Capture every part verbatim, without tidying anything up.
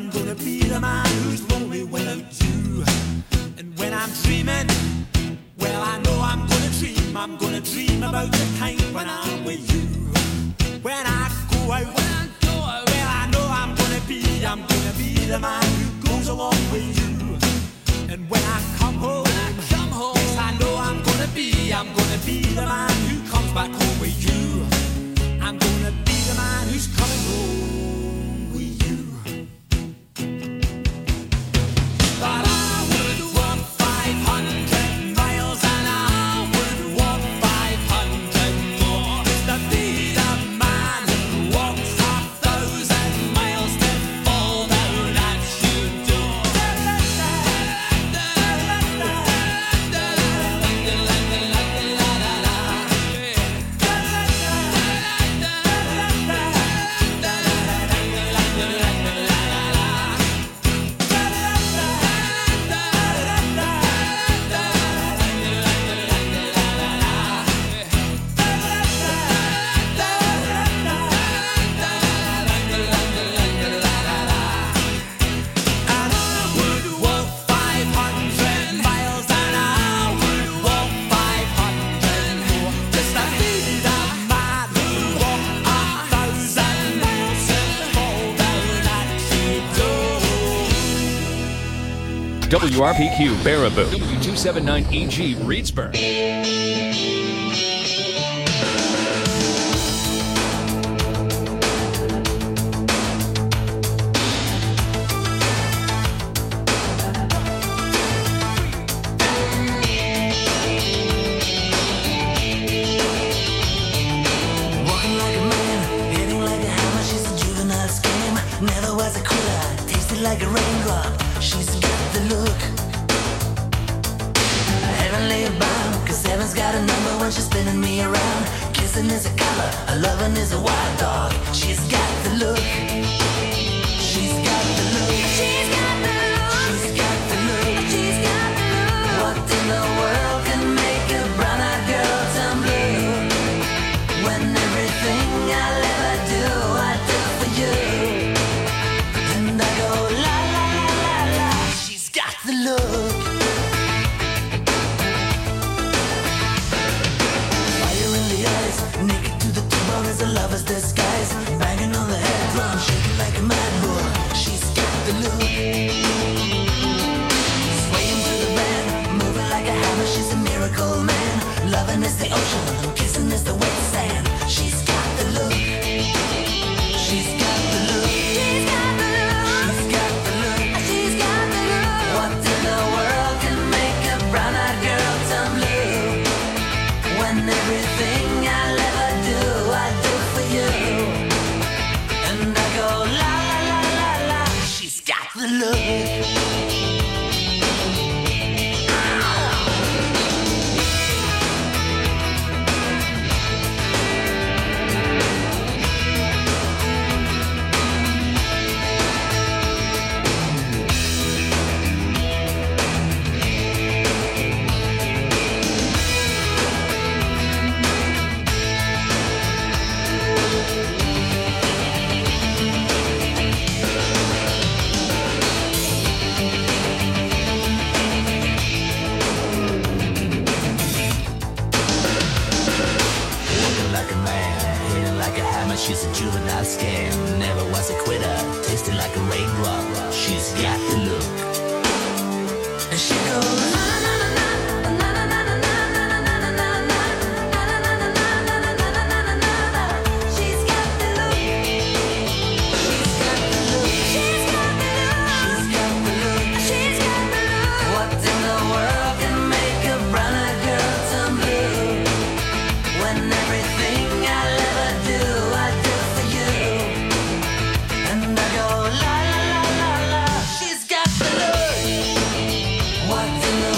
I'm gonna be the man who's lonely without you. And when I'm dreaming, well, I know I'm gonna dream. I'm gonna dream about the time when I'm with you. When I go out, when I go out, well, I know I'm gonna be, I'm gonna be the man who goes along with you. And when I come home, when I come home, yes, I know I'm gonna be, I'm gonna be the man who comes back home with you. I'm gonna be the man who's coming home with you. But I would walk five hundred miles and I would walk five hundred more just to be the man who walks a thousand miles to fall down at your door. W R P Q Baraboo, W two seventy-nine E G Reedsburg. Walking like a man, hitting like a hammer. She's a juvenile scam. Never was a quitter, tasted like a raindrop. She's got the look. Heavenly bound, cause heaven's got a number when she's spinning me around. Kissing is a color, a loving is a wild dog. She's got the look. She's got the look. She's got the look. She's got the look. She's got the look. What in the world can make a brown-eyed girl turn blue? When everything I'll ever do, I do for you. And I go la la la la la. She's got the look. Fire in the eyes, naked to the bone as a lover's disguise. Banging on the head drum, shaking like a mad bull. She's got the look. Swaying to the band, moving like a hammer. She's a miracle man. Loving is the ocean, kissing is the wet sand. She's got the look. She's got the look. She's got the look. She's got the look. She's got the look. What in the world can make a brown-eyed girl turn blue? When everything I'll ever do, I do for you. And I go la la la la la. She's got the look. Walking like a man, hitting like a hammer. She's a juvenile scam. Never was a quitter, tasting like a raindrop. She's got the look. And she goes na na na na na na na na na na na na na. She's got the look. She's got the look. She's got the look. She's got the look. She's got the look. What in the world can make a brown-eyed girl turn blue? When everything I'll ever do, I do for you. And I go la la la la la. She's got the look. What in the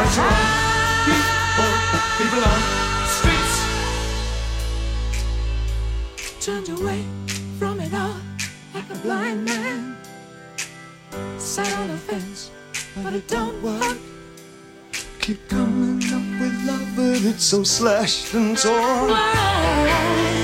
right or wrong, beat or people on streets. Turned away from it all like a blind man. Sat on the fence, but it don't work. Keep coming up with love, but it's so slashed and torn. Why?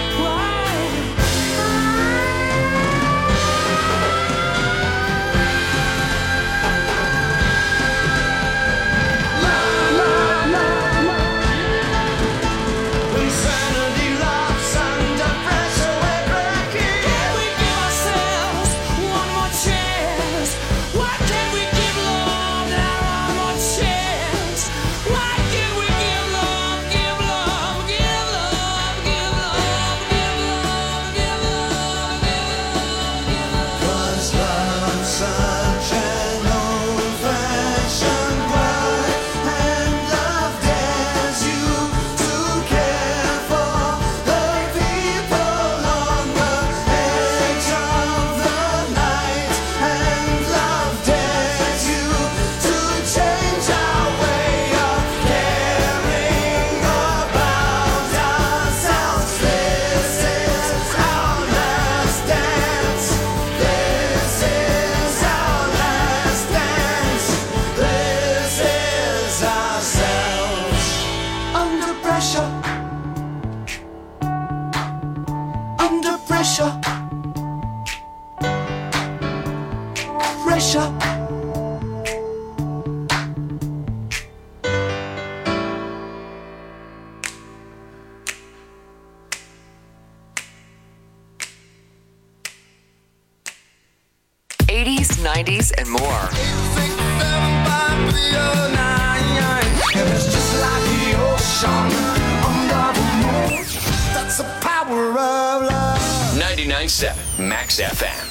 eighties, nineties, and more. That's the power of love. ninety-nine point seven Max F M.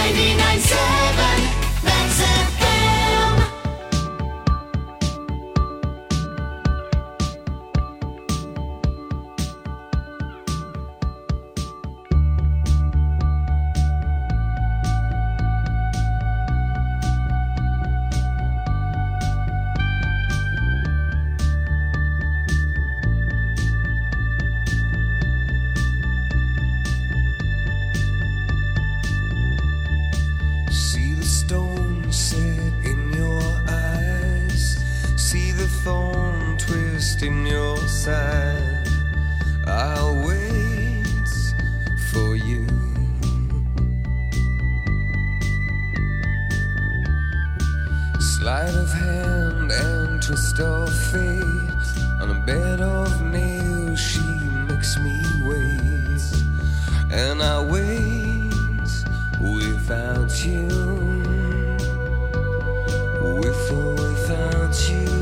ninety-nine point seven Max F M. See the stone set in your eyes. See the thorn twist in your side. I'll wait for you. Sleight of hand and twist of fate. On a bed of nails she makes me wait. And I wait without you, with or without you,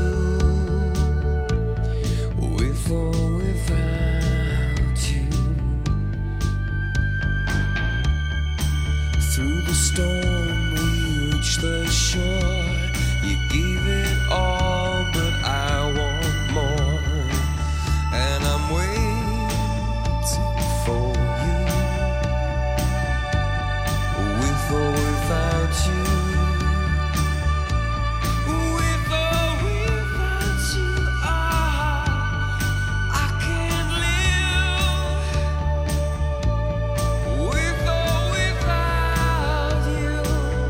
with or without you. Through the storm we reach the shore. You gave it all, but I want more. And I'm waiting for you, with or without you, with or without you. Ah, I can't live with or without you.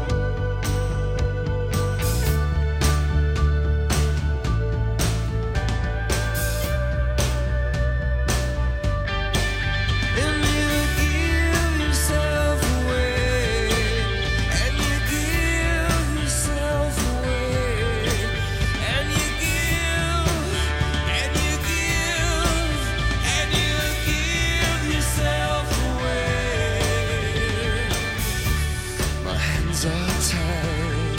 And you give yourself away, and you give yourself away, and you give, and you give, and you give yourself away. My hands are tied,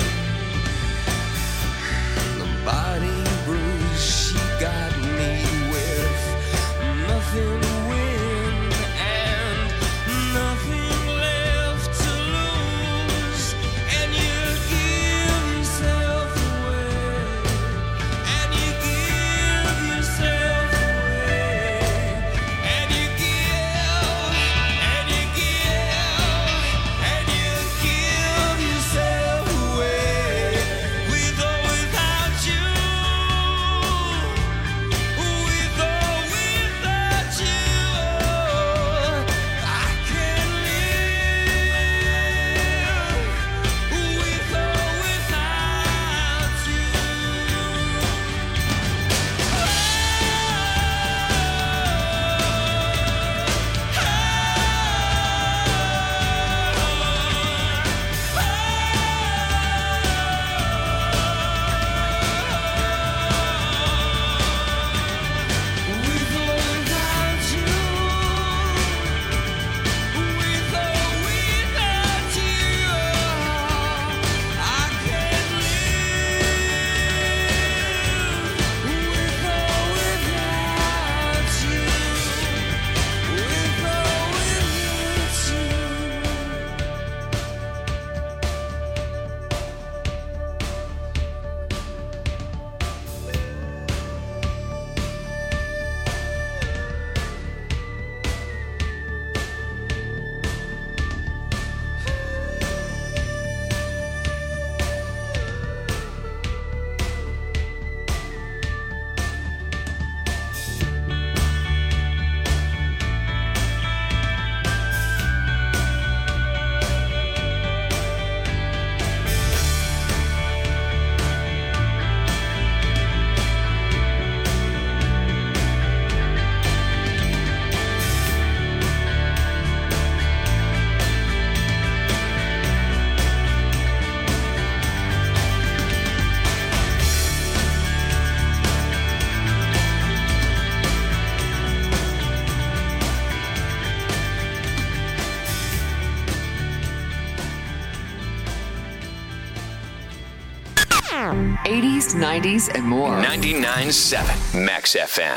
the body bruised. She got me with nothing to win and nothing left to lose. And you give yourself away, and you give yourself away, and you give, and you give, and you give yourself away, with or without you, with or without you. I can't live with or without you. With or without you, with or without you, I can't live with or without you, with or eighties, nineties, and more. ninety-nine point seven Max F M.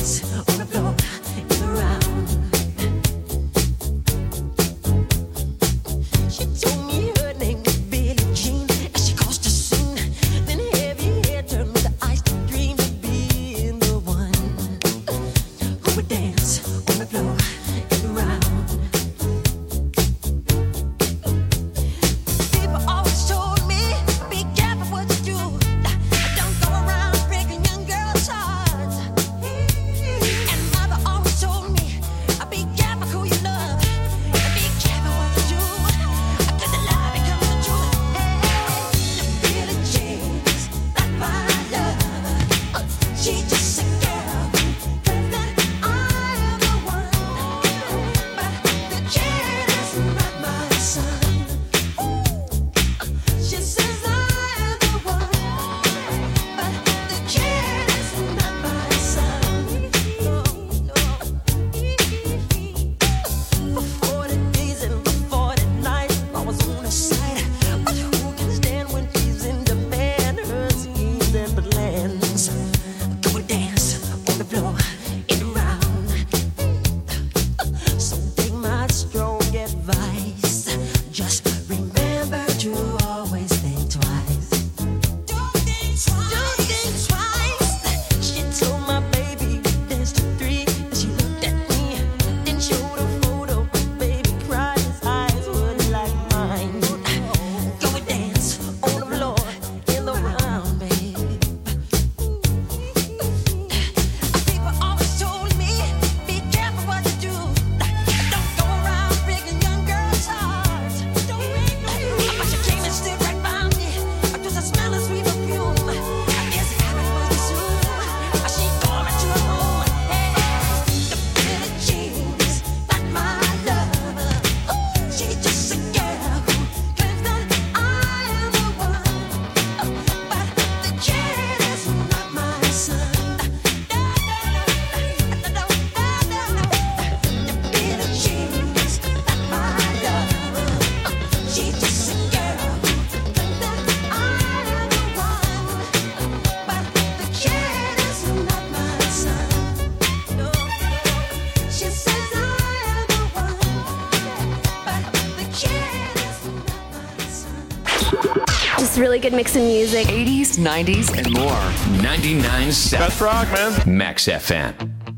Just really good mix of music. eighties, nineties, and more. ninety-nine point seven. Best rock, man. Max F M.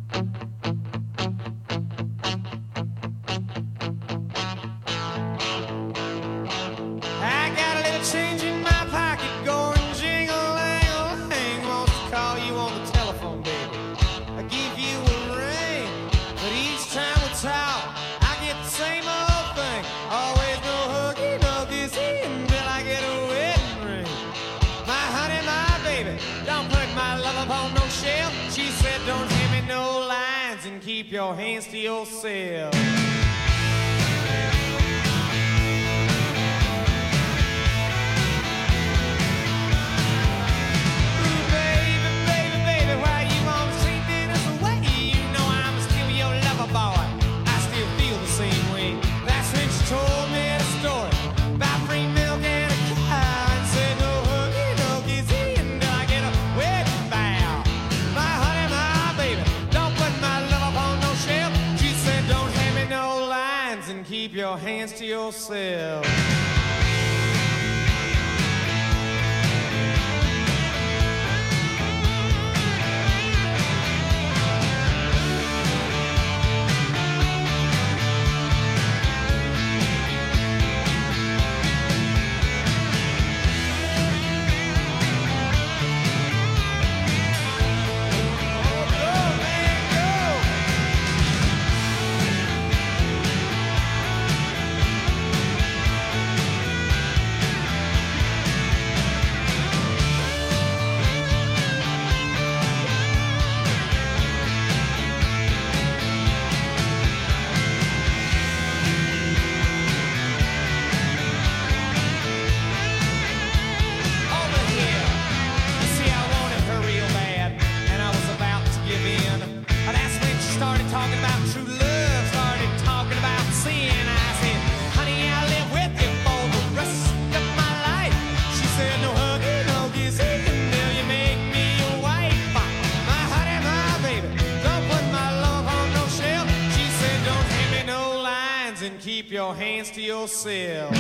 I got a little change in my pocket going jingle-lang-a-lang. Wants to call you on the telephone, baby. I give you a ring, but each time we talk, I get the same old thing. Always no huggy, no kissy until I get a wedding ring. My honey, my baby, don't put my love upon no shelf. She said don't hand me no lines and keep your hands to yourself. Keep your hands to yourself. and keep your hands to yourself.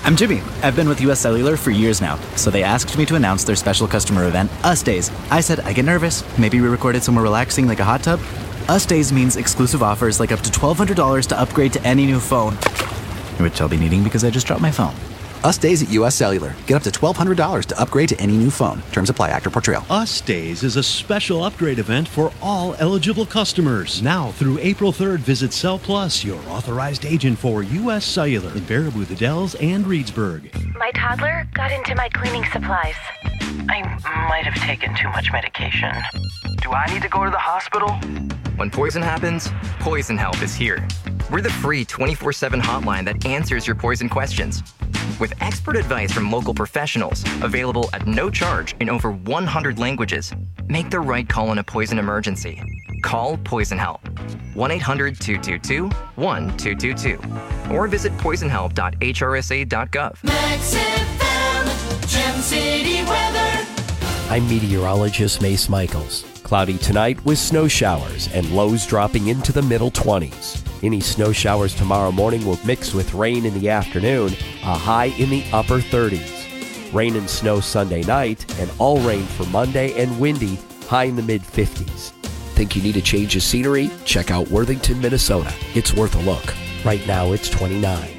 I'm Jimmy. I've been with U S Cellular for years now, so they asked me to announce their special customer event, Us Days. I said, I get nervous. Maybe we record it somewhere relaxing like a hot tub? Us Days means exclusive offers like up to twelve hundred dollars to upgrade to any new phone, which I'll be needing because I just dropped my phone. Us Days at U S Cellular. Get up to twelve hundred dollars to upgrade to any new phone. Terms apply. Actor Portrayal. Us Days is a special upgrade event for all eligible customers. Now through April third, visit Cell Plus, your authorized agent for U S Cellular in Baraboo, the Dells, and Reedsburg. My toddler got into my cleaning supplies. I might have taken too much medication. Do I need to go to the hospital? When poison happens, Poison Help is here. We're the free twenty-four seven hotline that answers your poison questions. With expert advice from local professionals, available at no charge in over one hundred languages, make the right call in a poison emergency. Call Poison Help. one eight hundred two two two one two two two. Or visit poison help dot h r s a dot gov. Max F M, Gem City weather. I'm meteorologist Mace Michaels. Cloudy tonight with snow showers and lows dropping into the middle twenties. Any snow showers tomorrow morning will mix with rain in the afternoon, a high in the upper thirties. Rain and snow Sunday night, and all rain for Monday and windy, high in the mid fifties. Think you need a change of scenery? Check out Worthington, Minnesota. It's worth a look. Right now it's twenty-nine.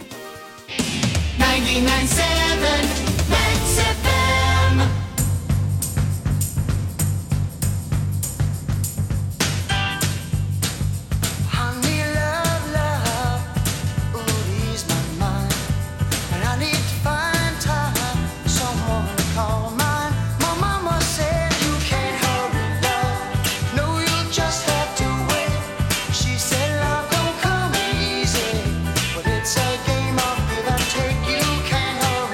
ninety-nine point seven Max F M. It's a game of give and take. You can't hurry.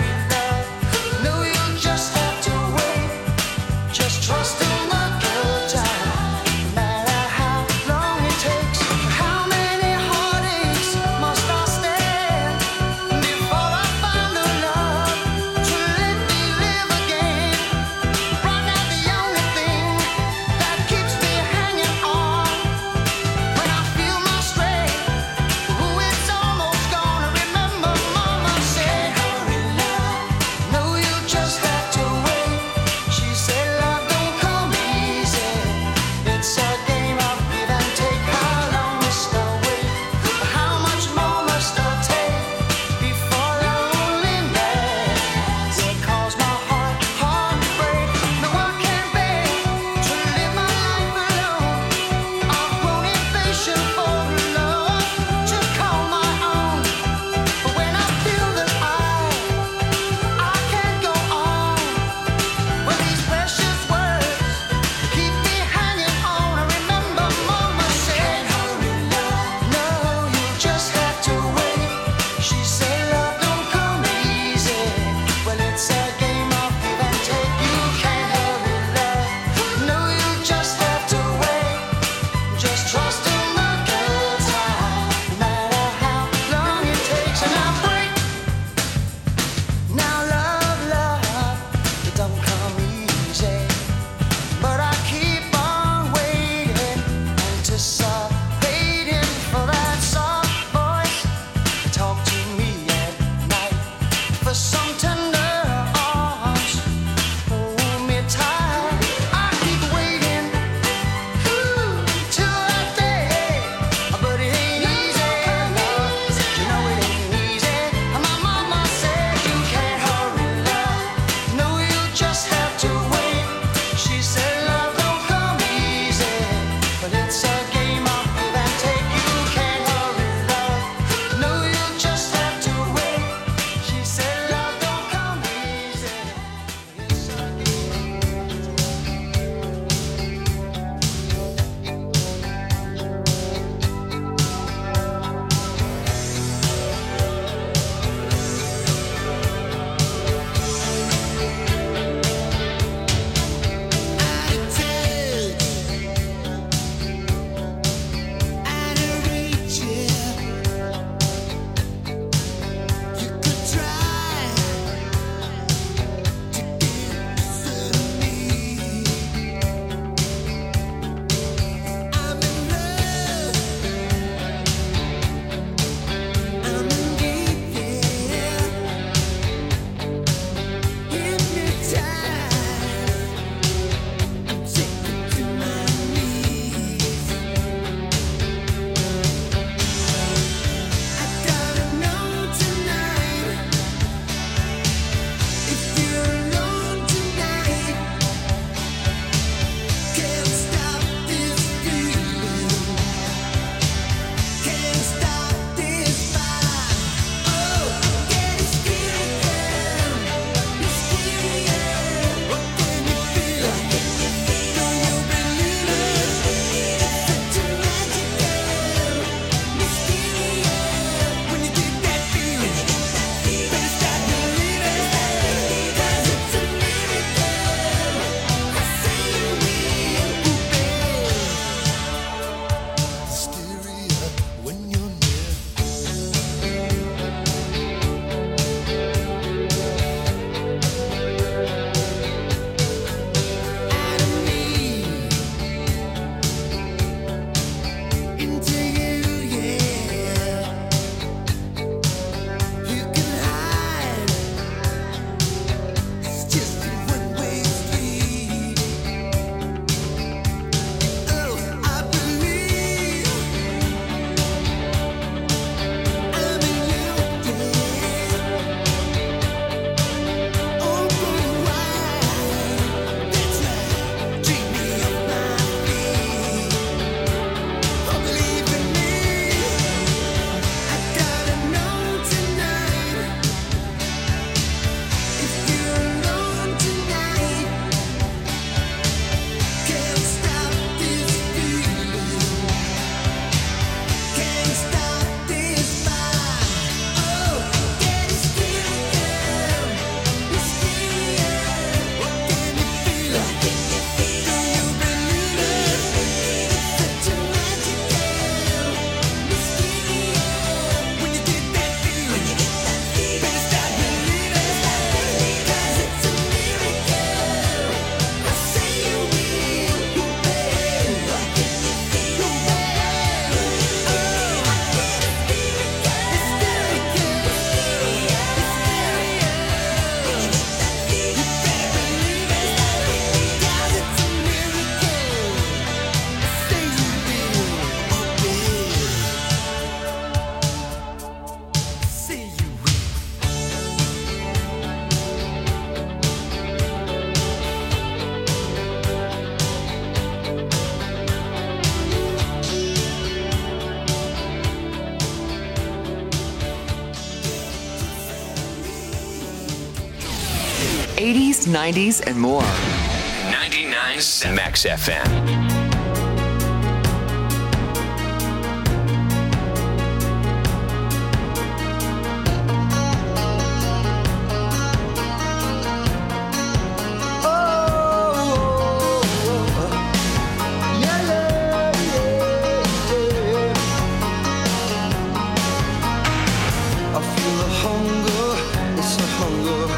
eighties, nineties, and more. ninety-nine point seven Max F M.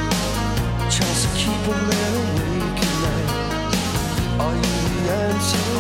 Keep them there awake at night. Are you the answer?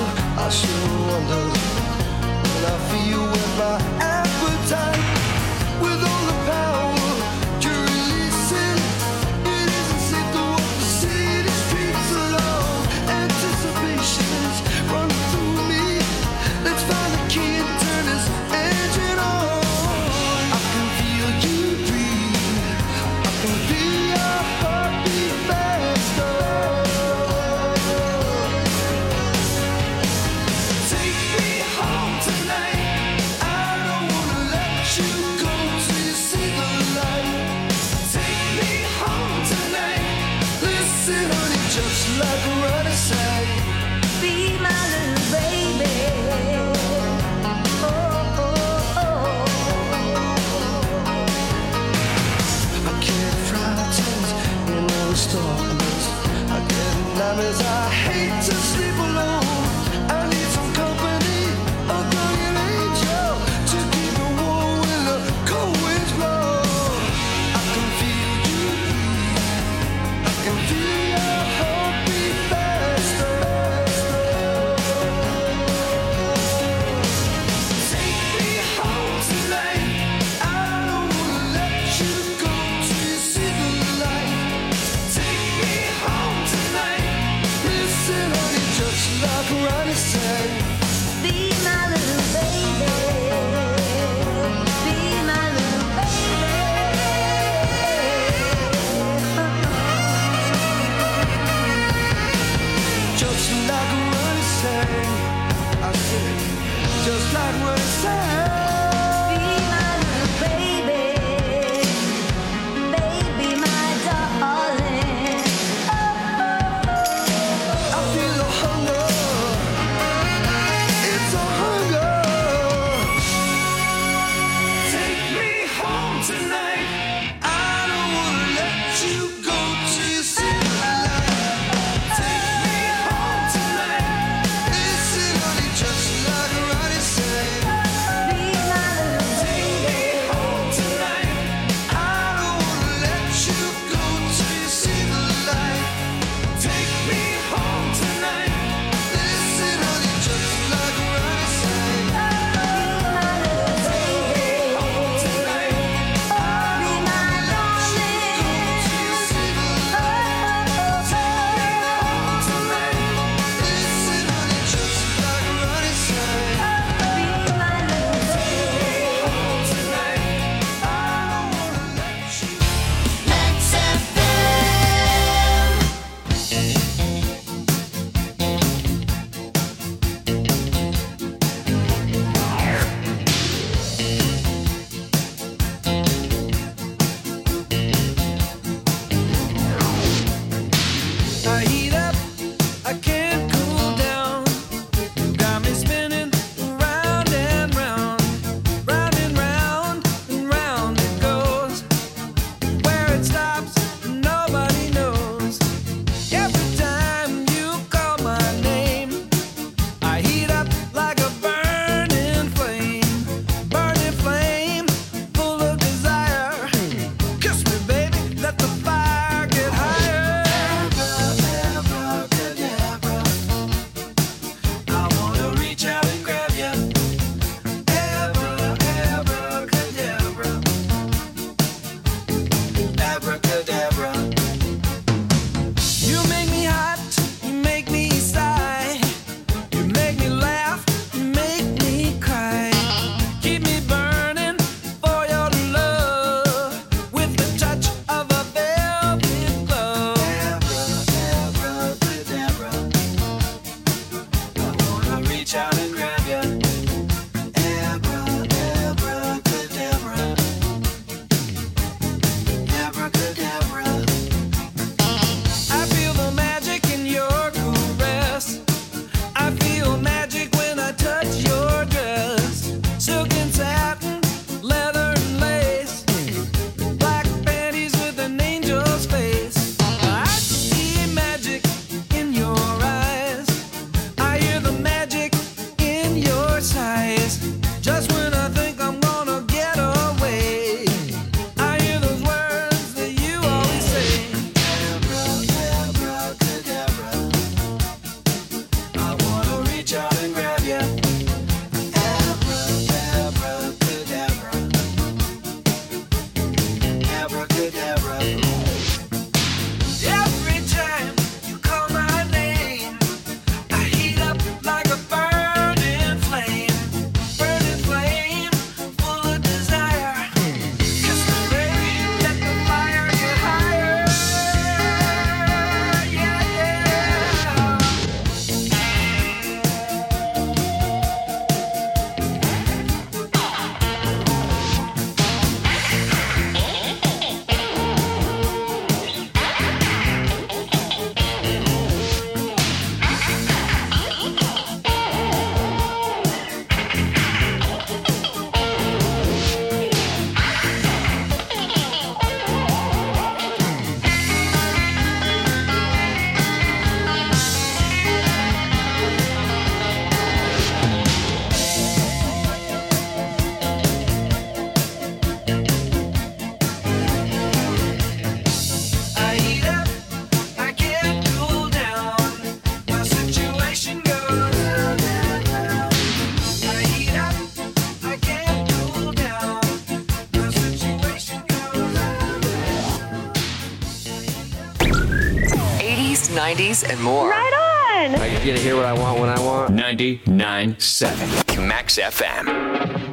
nineties, and more. Right on! Are you going to hear what I want when I want? ninety-nine point seven Max F M.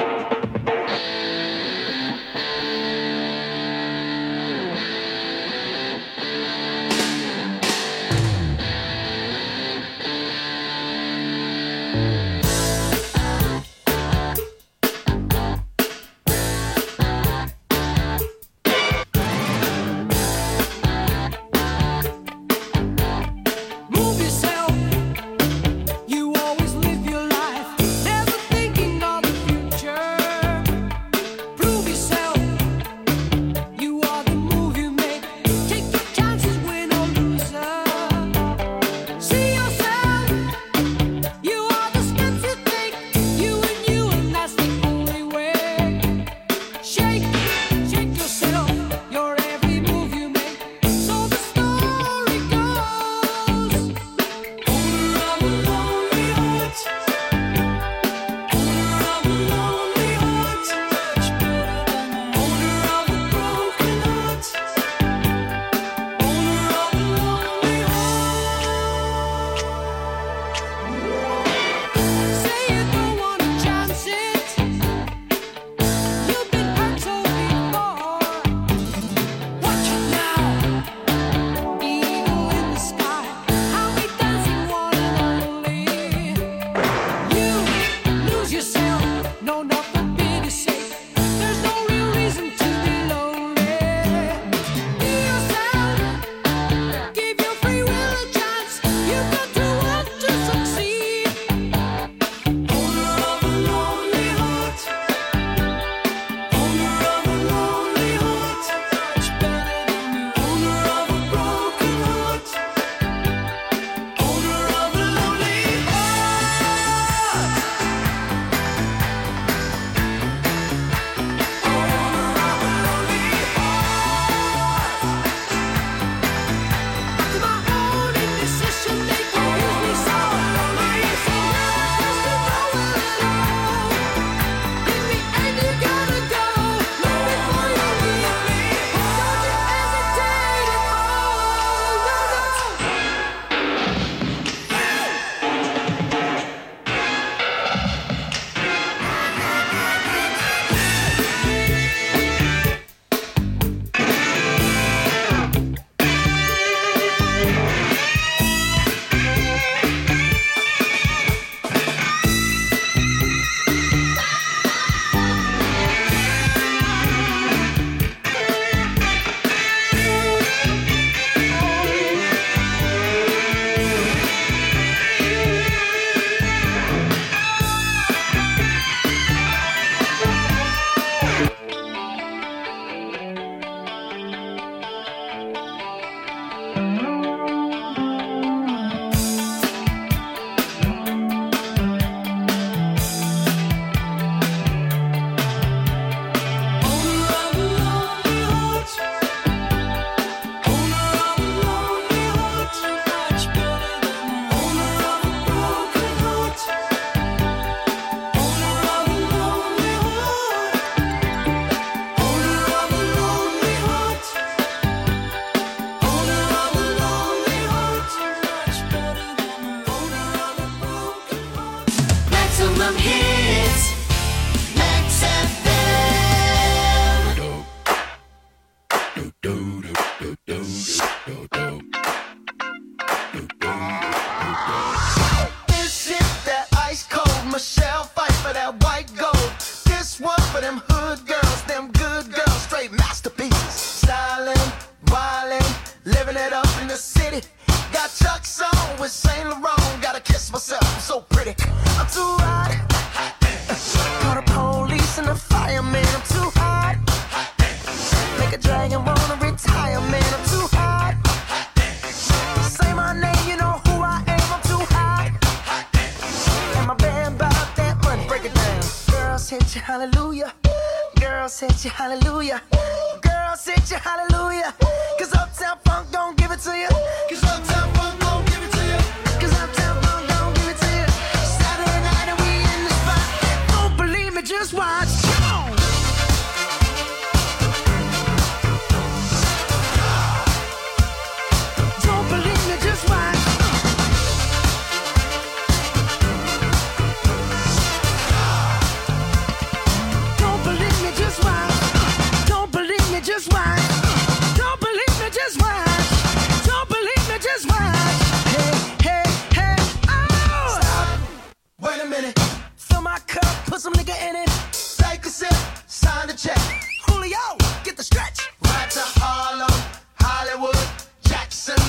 hit you hallelujah. Girls hit you hallelujah. Girls hit you hallelujah. Cause Uptown Funk don't give it to you. Cause Uptown Funk don't give it to you. Cause Uptown Funk don't give it to you. Saturday night and we in the spot. Don't believe me, just watch.